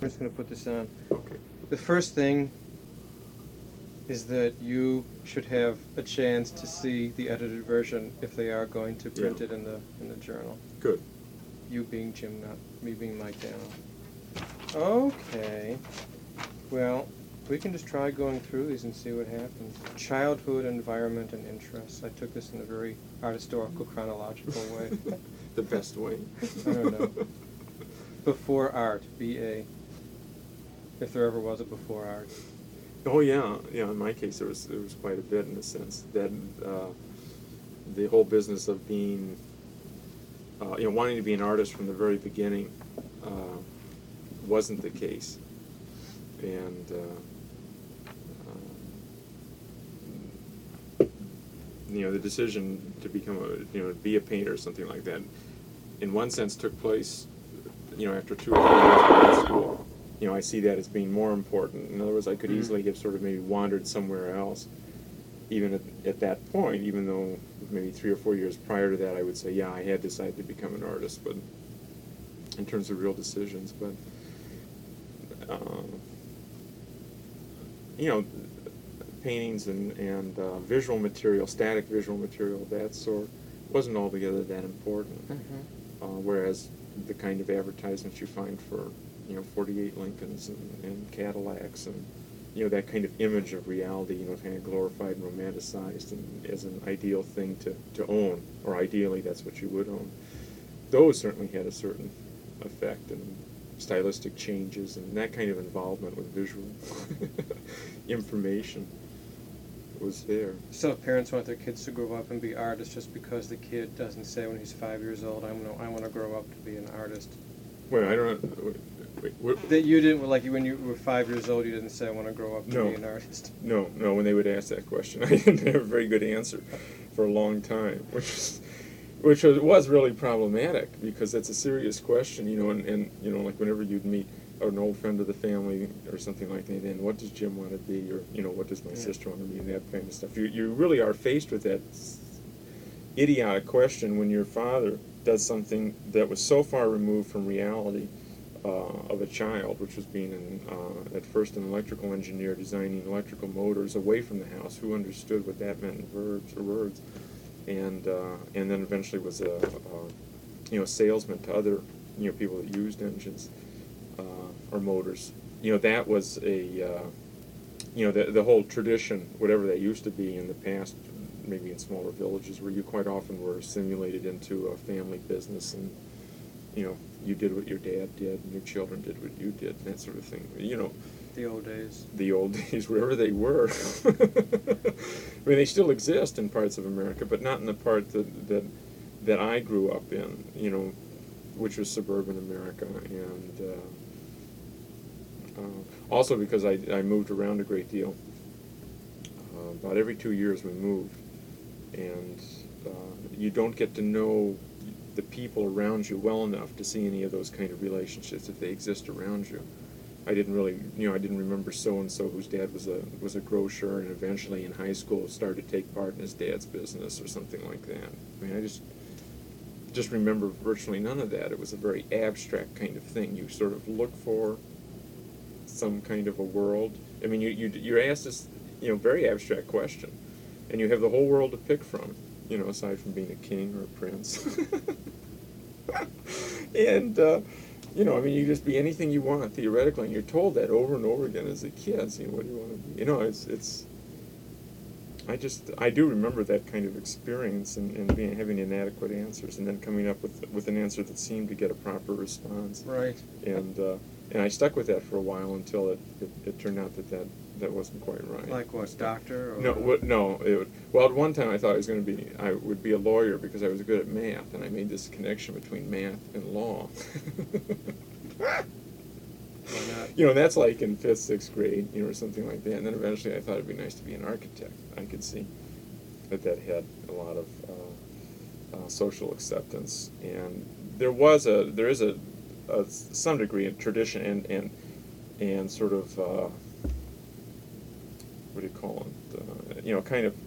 just going to put this on. Okay. The first thing is that you should have a chance to see the edited version if they are going to print Yeah. it in the journal. Good. You being Jim, not me being Mike Dano. Okay. Well, we can just try going through these and see what happens. Childhood, environment, and interests. I took this in a very art historical chronological way. The best way. I don't know. Before art, B.A. If there ever was a before art. Oh yeah, yeah. In my case, there was quite a bit in a sense that the whole business of being, wanting to be an artist from the very beginning, wasn't the case, and the decision to become be a painter or something like that, in one sense, took place, after 2 or 3 years of art school. I see that as being more important. In other words, I could easily have sort of maybe wandered somewhere else, even at that point, even though maybe 3 or 4 years prior to that, I would say, yeah, I had decided to become an artist, but in terms of real decisions. But, paintings and visual material, static visual material of that sort, wasn't altogether that important. Mm-hmm. Whereas the kind of advertisements you find for 48 Lincolns and Cadillacs and that kind of image of reality, kind of glorified and romanticized and as an ideal thing to own, or ideally that's what you would own. Those certainly had a certain effect, and stylistic changes and that kind of involvement with visual information was there. So if parents want their kids to grow up and be artists just because the kid doesn't say when he's 5 years old, I want to grow up to be an artist. Well, I don't. Wait, that you didn't, like when you were 5 years old, you didn't say I want to grow up to be an artist. No. When they would ask that question, I didn't have a very good answer for a long time, which was really problematic, because that's a serious question, and like whenever you'd meet an old friend of the family or something like that, and what does Jim want to be, or what does my sister want to be, and that kind of stuff. You really are faced with that idiotic question when your father does something that was so far removed from reality of a child, which was being at first an electrical engineer designing electrical motors away from the house, who understood what that meant in words, and then eventually was a salesman to other people that used engines or motors. That was the whole tradition, whatever that used to be in the past, maybe in smaller villages, where you quite often were assimilated into a family business, and you did what your dad did, and your children did what you did, and that sort of thing. The old days. The old days, wherever they were. I mean, they still exist in parts of America, but not in the part that I grew up in, which was suburban America, and also because I moved around a great deal. About every 2 years we moved, and you don't get to know the people around you well enough to see any of those kind of relationships if they exist around you. I didn't really, I didn't remember so-and-so whose dad was a grocer, and eventually in high school started to take part in his dad's business or something like that. I mean, I just remember virtually none of that. It was a very abstract kind of thing. You sort of look for some kind of a world. I mean, you're asked this, very abstract question, and you have the whole world to pick from, aside from being a king or a prince. And, I mean, you just be anything you want, theoretically, and you're told that over and over again as a kid, what do you want to be? I do remember that kind of experience and having inadequate answers, and then coming up with an answer that seemed to get a proper response. Right. And I stuck with that for a while until it turned out that wasn't quite right. Like what, doctor? Or? No. Well, at one time I thought I would be a lawyer because I was good at math, and I made this connection between math and law. Why not? That's like in 5th, 6th grade, or something like that. And then eventually I thought it'd be nice to be an architect. I could see that had a lot of social acceptance, and there is some degree of tradition and sort of what do you call it? Kind of